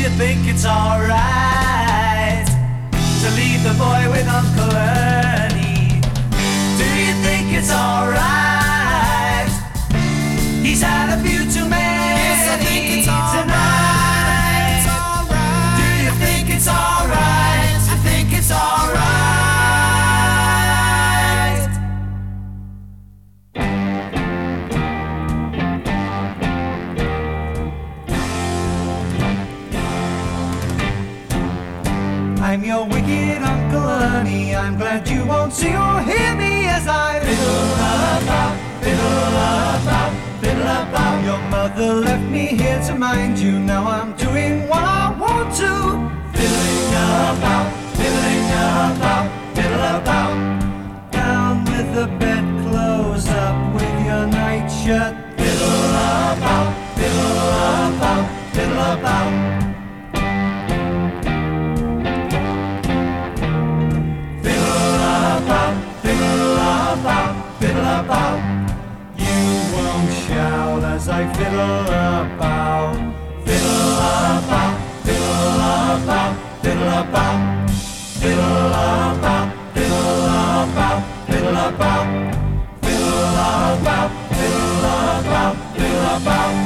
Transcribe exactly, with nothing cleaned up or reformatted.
you think it's alright to leave the boy with Uncle Ernie? Do you think it's alright? He's had a few too many Yes, I think it's alright. tonight. It's alright. Do you think it's alright? I think it's alright. I'm your wicked Uncle Ernie. I'm glad you won't see or hear me as I fiddle about, fiddle about, fiddle about. Your mother left me here to mind you. Now I'm doing what I want to. Fiddling about, fiddling about, fiddle about. Down with the bedclothes, up with your nightshirt. Fiddle about, fiddle about, fiddle about. Fiddle about, you won't shout as I fiddle about, fiddle about, fiddle about, fiddle about, fiddle about, fiddle about, fiddle about, fiddle about, fiddle about, fiddle about.